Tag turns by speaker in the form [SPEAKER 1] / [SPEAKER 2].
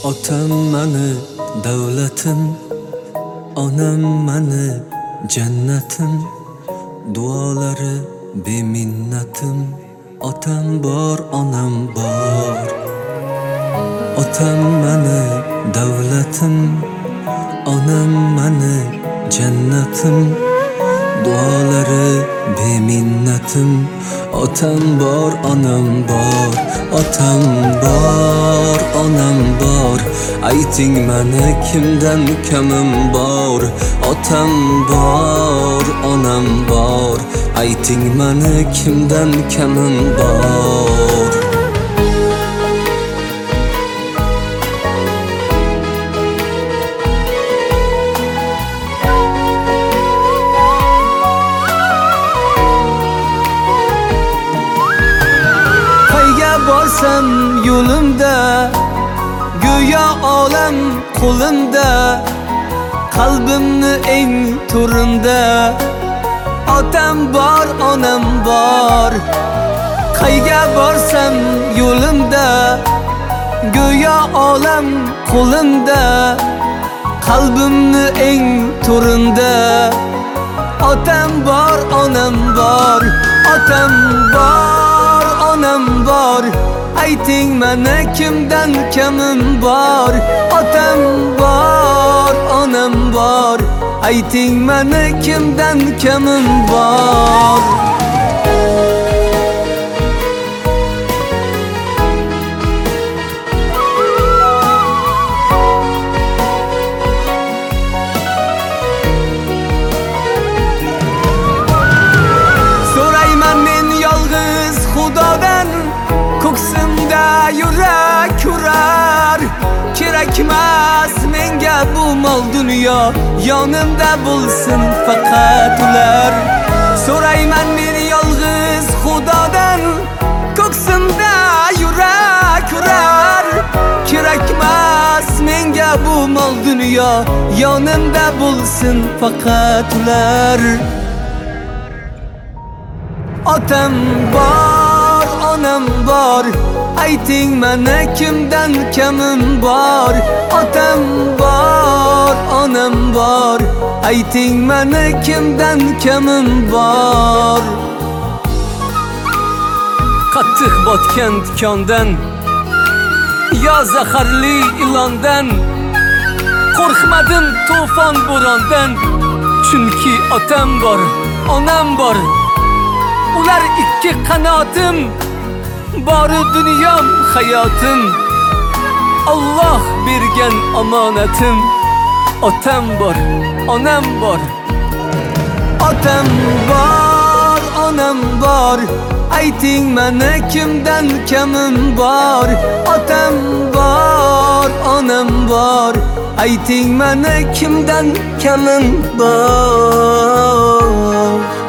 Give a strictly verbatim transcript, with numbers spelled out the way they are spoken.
[SPEAKER 1] Otam mani davlatim, onam mani jannatim, duolari beminnatim. Otam bor, onam bor. Otam mani davlatim, onam mani jannatim, duolari beminnatim. Otam bor, onam bor. Otam bor, onam bor. Ayting mani kimdan kamim bor. Otam bor, onam bor. Ayting mani kimdan kamim bor. Borsam yo'limda, go'yo olam qo'limda, qalbimni eng to'rinda. Otam bor, onam bor. Qayga borsam yo'limda, go'yo olam qo'limda, qalbimni eng to'rinda. Otam bor, onam bor. Otam bor, onam bor. Ayting mani kimdan kamim bor. Otam bor, onam bor. Ayting mani kimdan kamim bor. So'rayman men yolg'iz Xudodan, ko'ksimda yurak urar. Kerakmas menga bu mol dunyo, yonimda bo'lsin faqat ular. So'rayman men yolg'iz Xudodan, ko'ksimda yurak urar. Kerakmas menga bu mol dunyo, yonimda bo'lsin faqat ular. Otam bor, onam bor. Ayting mani kimdan kamim bor. Otam bor, onam bor. Ayting mani kimdan kamim bor. Qattiq botgan tikondan, yo zaharli ilondan, qo'rqmadim to'fon bo'rondan. Chunki otam bor, onam bor. Ular ikki qanotim, bori dunyom hayotim. Alloh bergan omonatim. Otam bor, onam bor. Otam bor, onam bor. Ayting mani kimdan kamim bor. Otam bor, onam bor. Ayting mani kimdan kamim bor.